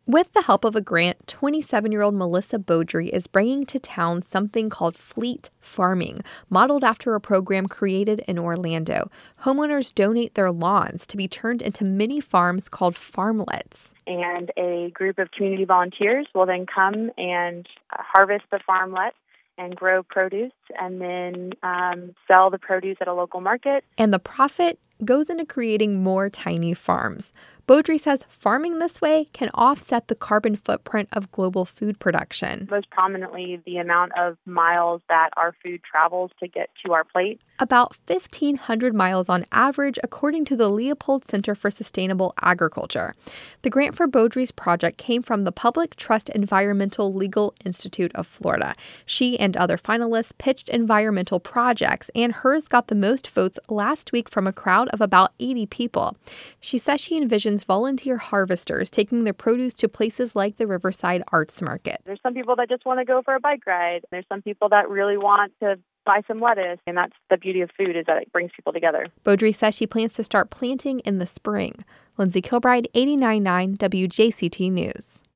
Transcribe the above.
With the help of a grant, 27-year-old Melissa Beaudry is bringing to town something called fleet farming, modeled after a program created in Orlando. Homeowners donate their lawns to be turned into mini farms called farmlets. And a group of community volunteers will then come and harvest the farmlet and grow produce and then sell the produce at a local market. And the profit goes into creating more tiny farms. Beaudry says farming this way can offset the carbon footprint of global food production. Most prominently, the amount of miles that our food travels to get to our plate. About 1,500 miles on average, according to the Leopold Center for Sustainable Agriculture. The grant for Beaudry's project came from the Public Trust Environmental Legal Institute of Florida. She and other finalists pitched environmental projects, and hers got the most votes last week from a crowd of about 80 people. She says she envisions volunteer harvesters taking their produce to places like the Riverside Arts Market. There's some people that just want to go for a bike ride. There's some people that really want to buy some lettuce, and that's the beauty of food, is that it brings people together. Beaudry says she plans to start planting in the spring. Lindsay Kilbride, 89.9 WJCT News.